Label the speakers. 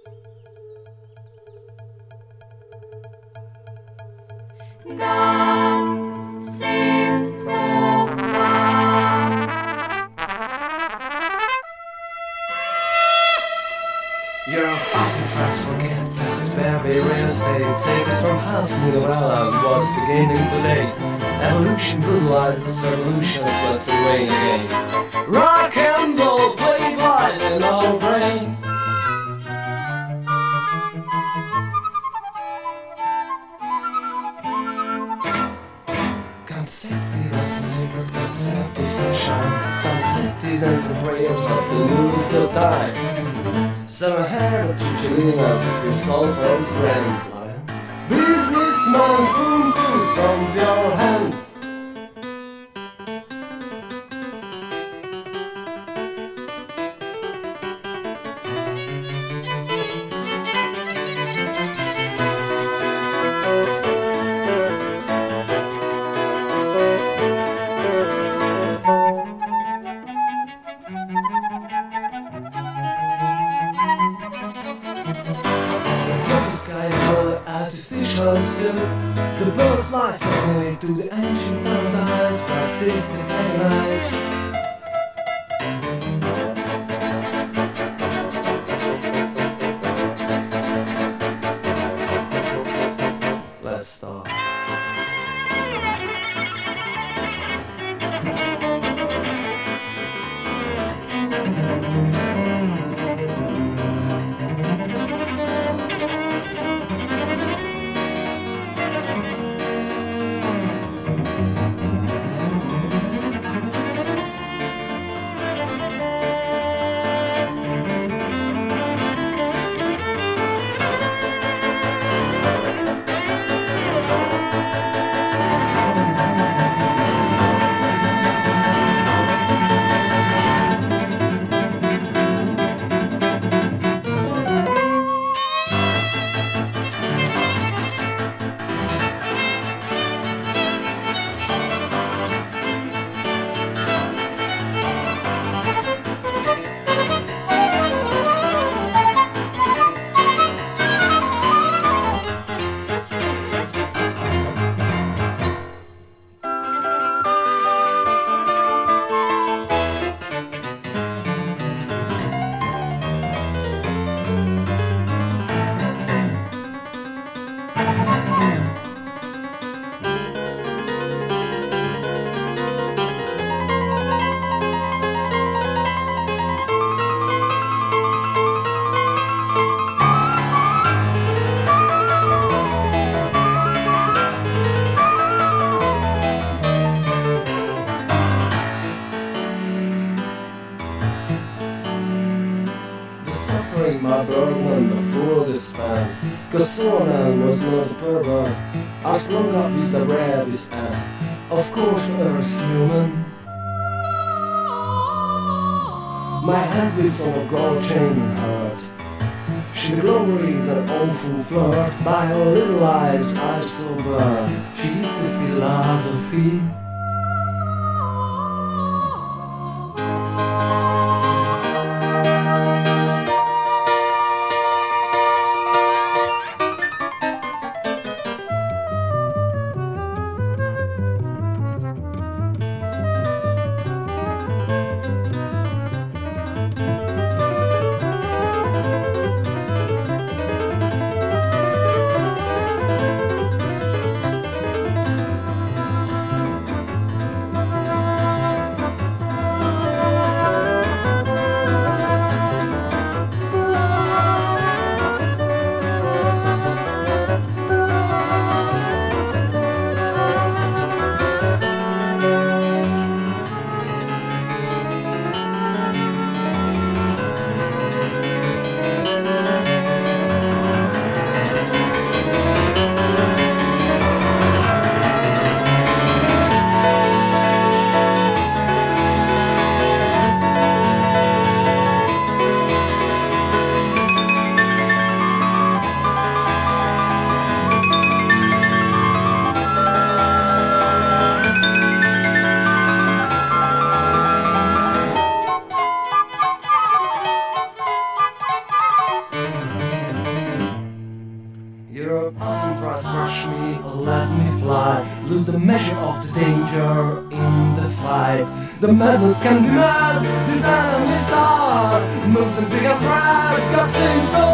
Speaker 1: God seems so far.
Speaker 2: You're often fast forget about Barry real estate. Saved it from half million island was beginning today. Evolution brutalizes evolution, lets it rain again. Rock and roll, play lies in our brain. Conceptive as a secret, conceptive sunshine. Conceptive as the prayers of the lose the time. Some ahead of Chichilinas, we solve for friends. Businessman spoonfuls from your hands. Artificial silk. The birds fly suddenly to the ancient paradise, but this is agonized. Let's start. My burden, the fool dispense. Cause Sonan was not a pervert. I slung up with a rabbit's ass. Of course the earth's human. My head whips on a gold chain and hurt. She glories an awful flirt. By her little lives I've so burned. She's the philosophy. Stars rush me or let me fly. Lose the measure of the danger in the fight. The madness can be mad, these enemies are moving big and bright. God seems so